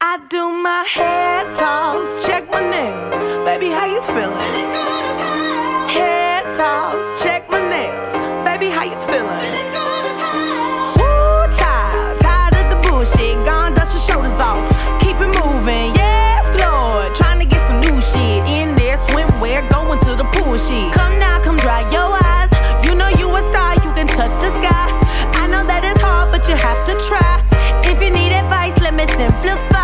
I do my hair toss, check my nails. Baby, how you feeling? Hair toss, check my nails. Baby, how you feeling? Woo, child, tired of the bullshit. Gone, dust your shoulders off. Keep it moving, yes, Lord. Trying to get some new shit in there. Swimwear, going to the pool shit. Come now, come dry your eyes. You know you a star, you can touch the sky. I know that it's hard, but you have to try. If you need advice, let me simplify.